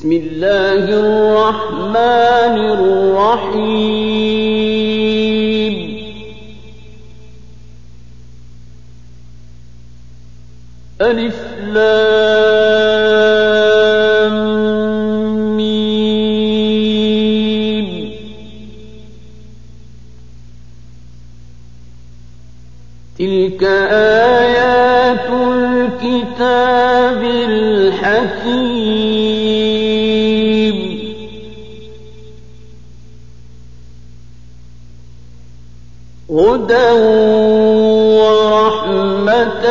بسم الله الرحمن الرحيم ألف لام ميم تلك آيات الكتاب الحكيم هدى ورحمة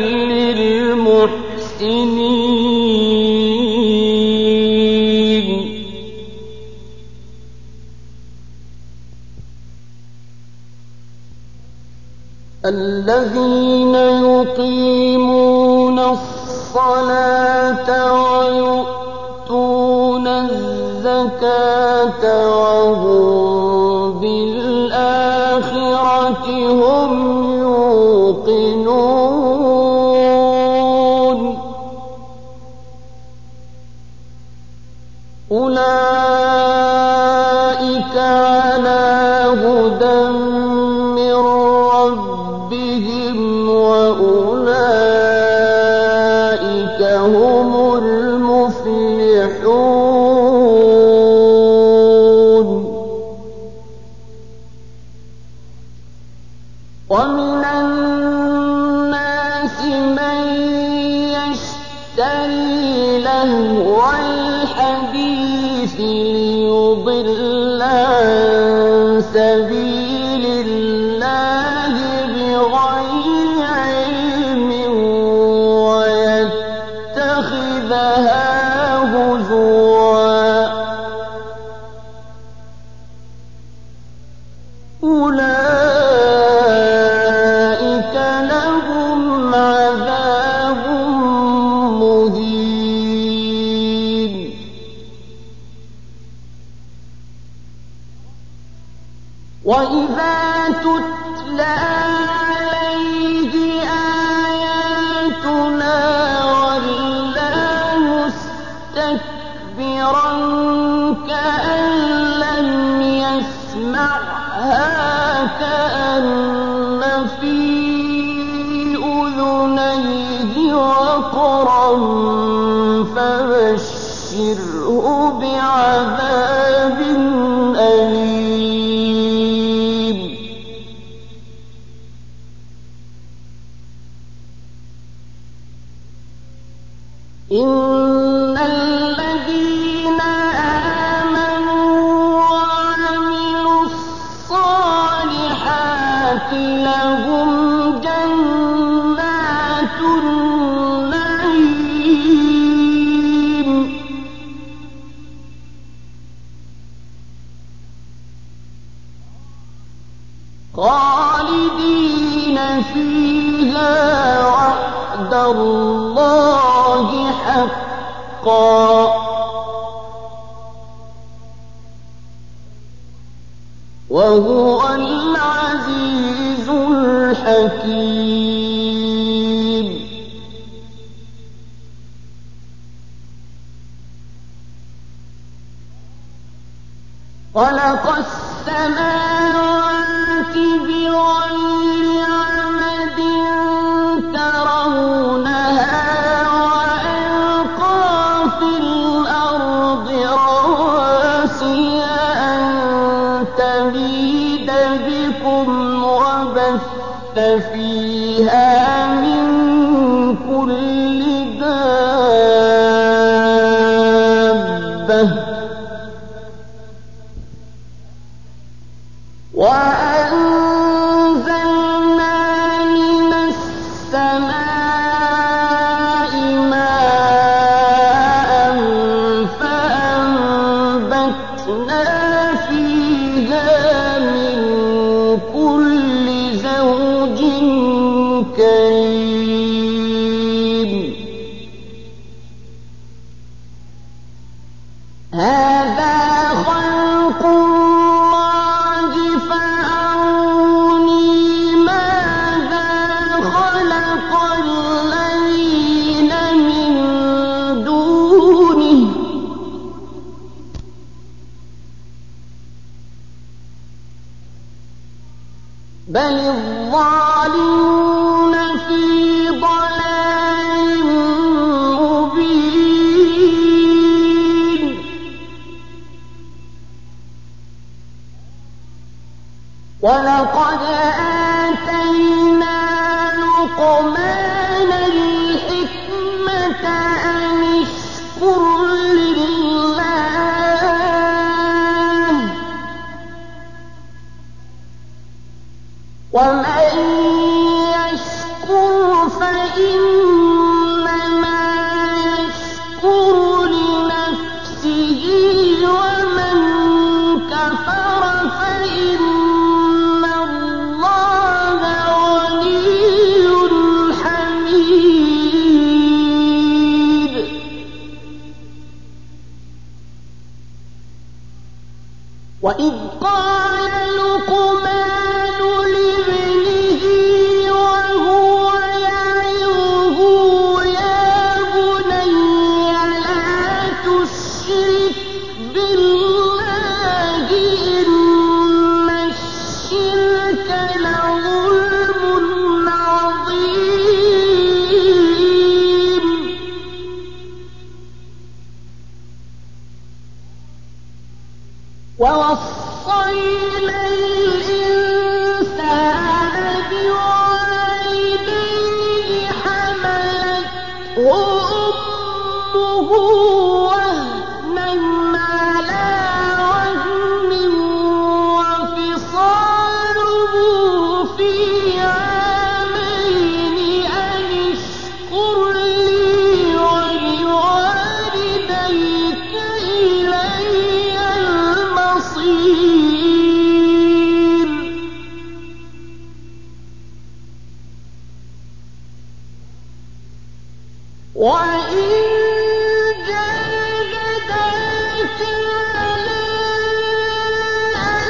للمحسنين الذين يقيمون الصلاة ويؤتون الزكاة وهم بالآخرة هم يوقنون أولئك على هدى من ربهم وأولئك هم المفلحون ومن الناس من يشتري لهو الحديث ليضل عن سبيل الله بغير علم ويتخذها هزوا أولئك لهم عذاب مهين وإذا تتلى عليه آياتنا ولى مستكبرا كأن لم يسمعها كأن في أذنيه وقرا فبشره بعذاب أليم إن الذين آمنوا وعملوا الصالحات لهم جنات النعيم خالدين فيها وعد الله حقا وهو العزيز الحكيم خلق السماوات بغير عمد ترونها وألقى في الأرض رواسي أن تميد بكم وبث فيها من كل دابة وأنزلنا من السماء ماء فأنبتنا فيها من كل زوج كريم هذا خلق الله فأروني ماذا خلق الذين من دونه بل الظالمون في ضلال مبين ولقد آتينا لقمان الحكمة أن اشكر لله ومن يشكر فإنما يشكر لنفسه ومن كفر فإن الله غني حميد وإذ قال لقمان لابنه وهو يعظه يا بني لا تشرك بالله إن الشرك لظلم عظيم ووصينا الإنسان بوالديه حملته أمه وهنا على وهن وفصاله في عامين أن اشكر لي ولوالديك إلي المصير وإن جاهداك على أن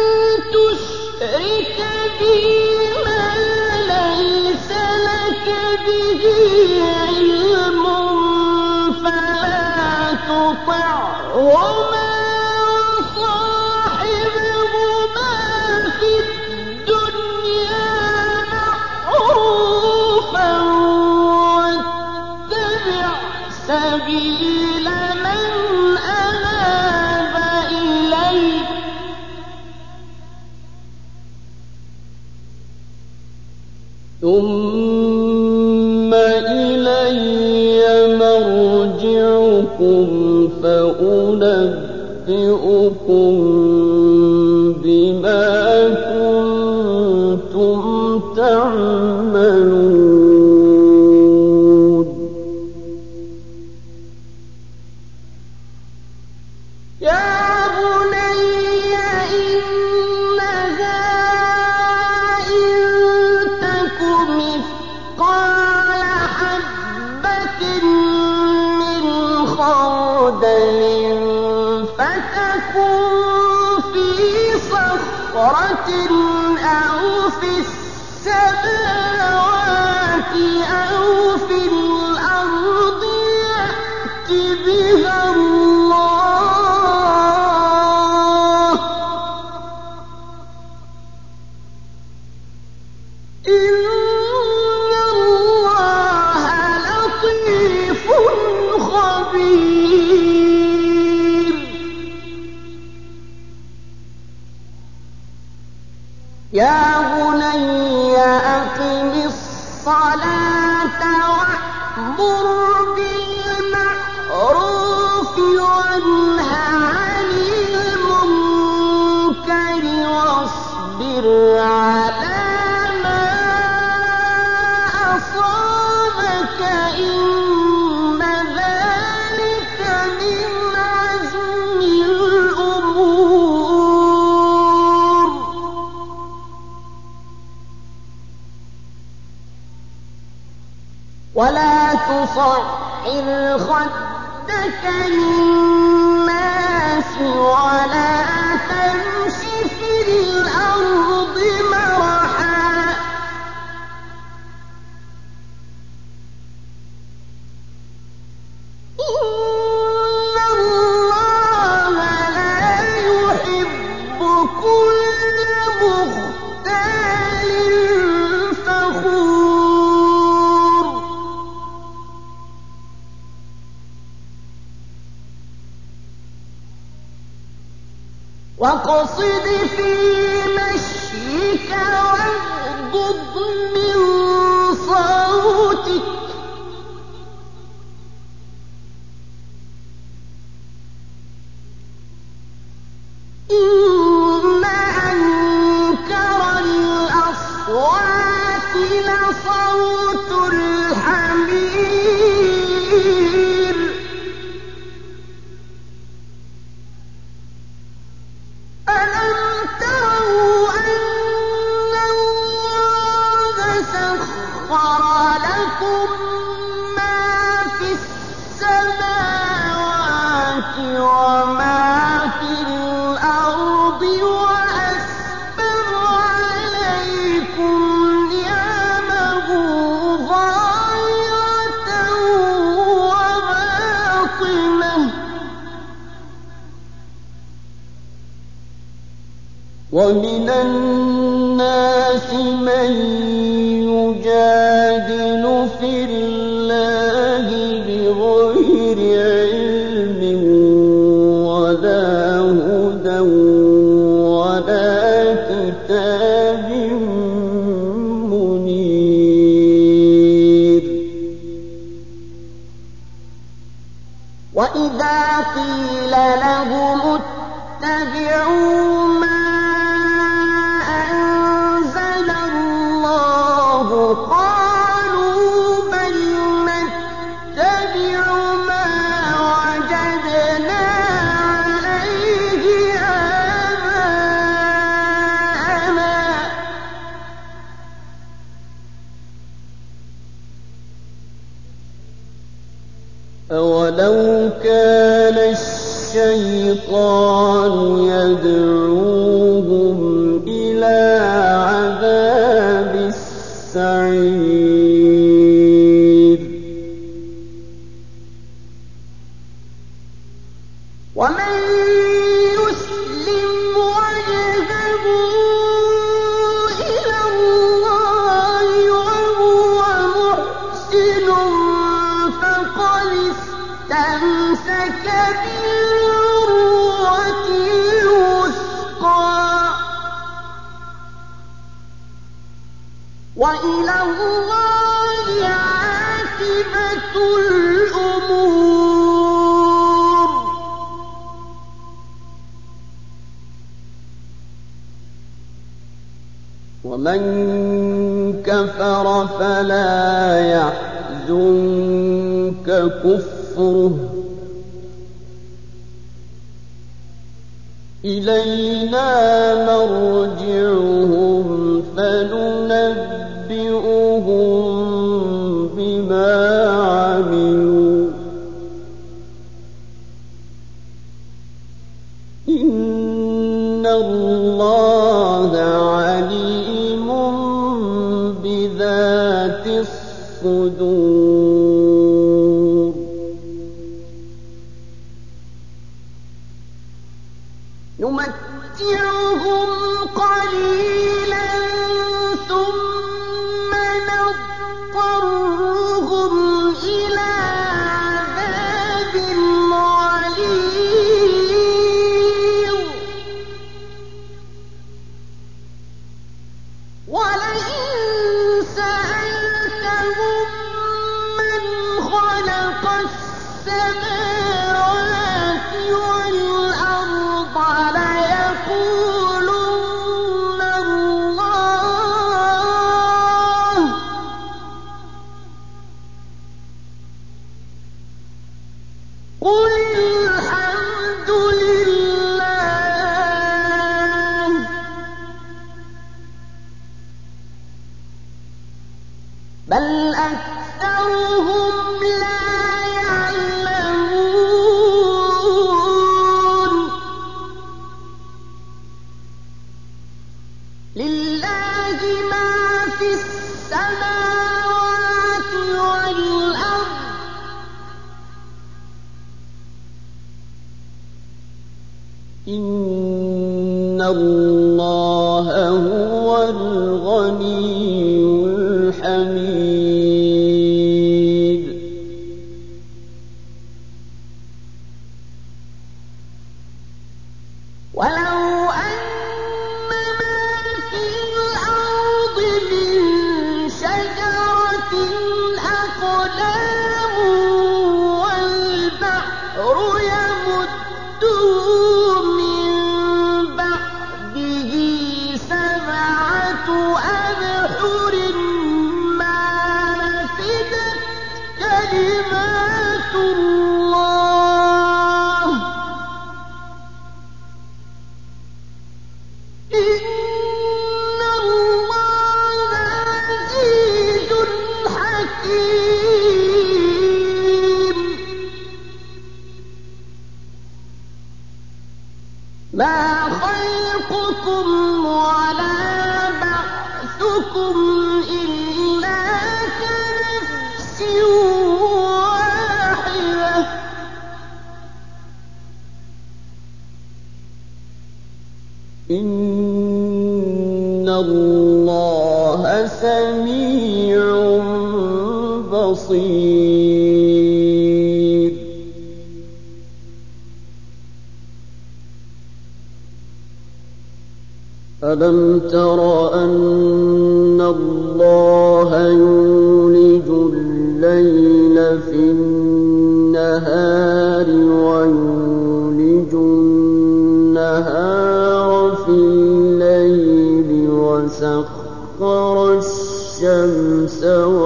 تشرك بي ما ليس لك به علم فلا تطعهما وصاحبهما في الدنيا معروفا واتبع سبيل من أناب إلي ثم إلي مرجعكم فأنبئكم بما كنتم تعملون يا بني إنها إن تك مثقال حبة من خردل فتكن في صخرة أو في السماوات أو في الأرض يأت بها الله إن الله لطيف خبير يا بني أقم الصلاة وأمر بالمعروف وانه عن المنكر واصبر على ما أصابك إن ذلك من عزم الأمور ولا تصعر خدك للناس ولا تمش في الأرض مرحا إن الله لا يحب كل مختال واقصد في مشيك واغضض من صوتك إن أنكر الأصوات لصوت الحمير ألم تروا أن الله سخر لكم ما في السماوات وما في الأرض وأسبغ عليكم نعمه ظاهرة وباطنة ومن الناس من يجادل في الله بغير علم ولا هدى ولا كتاب منير وإذا قيل لهم اتبعوا ما أنزل الله قالوا بل نتبع ما وجدنا عليه آباءنا أولو كان الشيطان يدعوهم إلى عذاب السعير ومن يسلم وجهه إلى الله وهو محسن فقد استمسك بالعروة الوثقى وإلى الله عاقبة الأمور ومن كفر فلا يحزنك كفره إلينا مرجعهم فننبئهم بما عملوا إن الله عليم بذات الصدور نمتعهم قليلا ثم نضطرهم إلى عذاب غليظ ولئن سألتهم من خلق السماوات والأرض ليقولن الله قل الحمد لله بل أكثرهم لا يعلمون لله ما في السماوات والأرض إن الله هو الغني الحميد ولو ما خلقكم ولا بعثكم إلا كنفس واحدة إن الله سميع بصير ألم تر أن الله يولج الليل في النهار ويولج النهار في الليل وسخر الشمس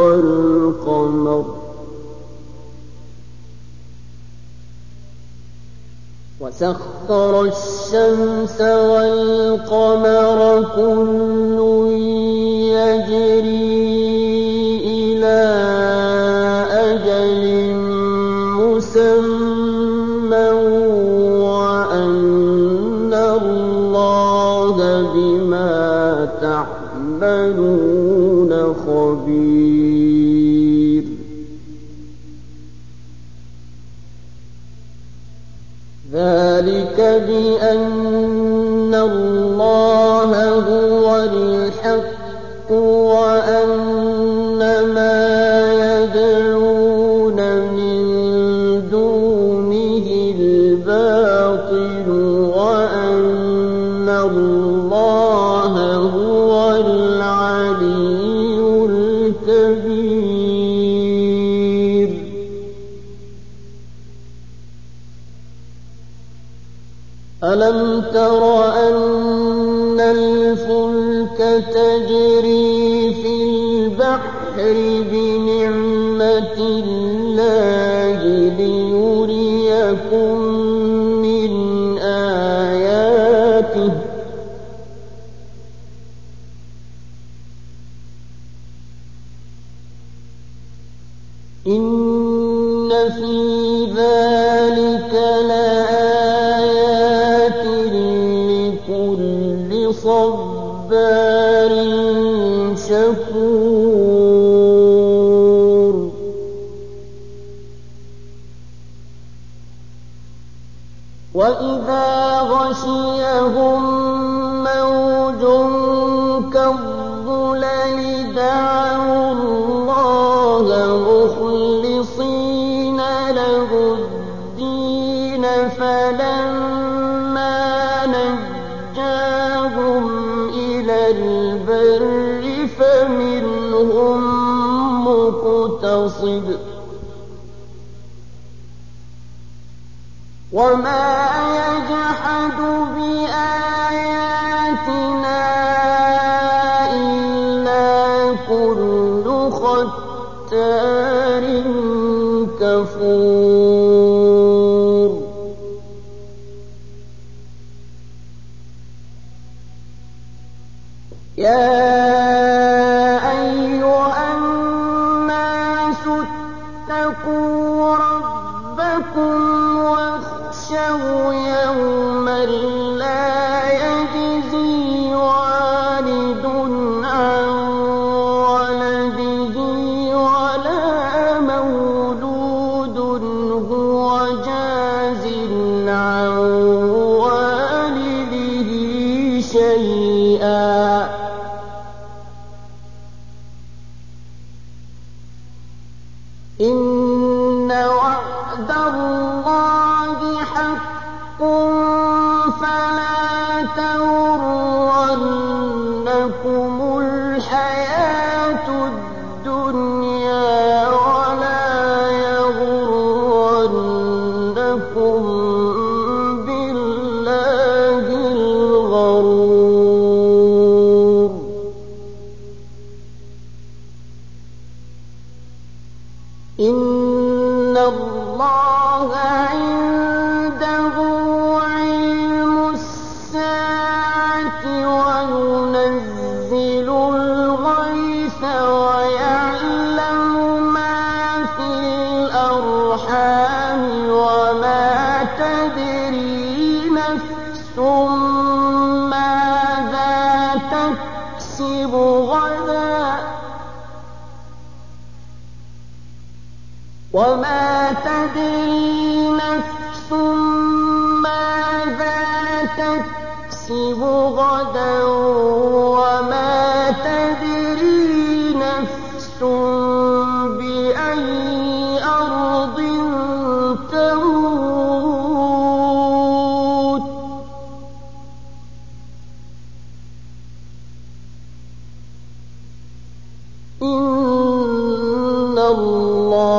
والقمر كل يجري إلى أجل مسمى وأن الله بما تعملون خبير ذلك بأن الله هو الحق وأن ما يدعون من دونه الباطل وأن الله هو العلي الكبير ألم تر أن الفلك تجري في البحر بنعمة الله ليريكم من آياته إن في ذلك لآيات لكل صبار شكور وإذا غشيهم موج كالظلل دعوا الله مخلصين له الدين فلما نجاهم إلى البر فمنهم مقتصد وما يجحد بآياتنا إلا كل ختار كفور يا أيها الناس اتقوا ربكم واخشوا يوما لا يجزي والد عن ولده ولا مولود هو جاز عن والده شيئا إن وعد الله حق فلا تغرنكم الحياة الدنيا ولا يغرنكم بالله الغرور إن الله عنده علم الساعة وينزل الغيث ويعلم ما في الأرحام وما تدري نفس ماذا تكسب غدا وما تدري نفس ماذا تكسب غدا وما تدري نفس بأي أرض تموت إن الله